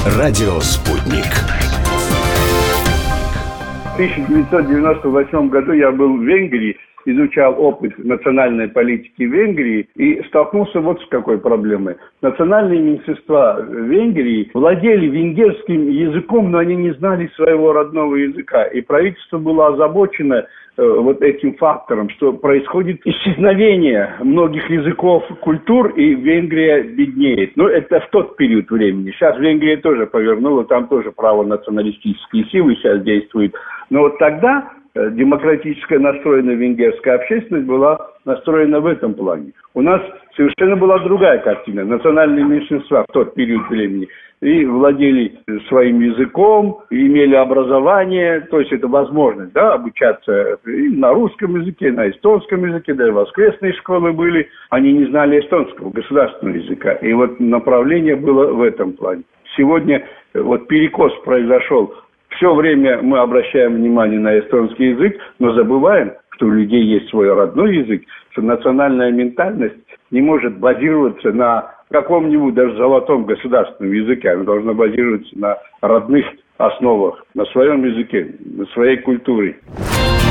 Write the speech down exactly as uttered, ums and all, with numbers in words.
Радио «Спутник». В тысяча девятьсот девяносто восьмом году я был в Венгрии, изучал опыт национальной политики Венгрии и столкнулся вот с какой проблемой. Национальные меньшинства Венгрии владели венгерским языком, но они не знали своего родного языка. И правительство было озабочено э, вот этим фактором, что происходит исчезновение многих языков, культур, и Венгрия беднеет. Но это в тот период времени. Сейчас Венгрия тоже повернула, там тоже правонационалистические силы сейчас действуют. Но вот тогда демократическая настроенная венгерская общественность была настроена в этом плане. У нас совершенно была другая картина. Национальные меньшинства в тот период времени и владели своим языком, и имели образование, то есть это возможность, да, обучаться и на русском языке, на эстонском языке, даже воскресные школы были. Они не знали эстонского государственного языка. И вот направление было в этом плане. Сегодня вот перекос произошел. Все время мы обращаем внимание на эстонский язык, но забываем, что у людей есть свой родной язык, что национальная ментальность не может базироваться на каком-нибудь даже золотом государственном языке. Она должна базироваться на родных основах, на своем языке, на своей культуре.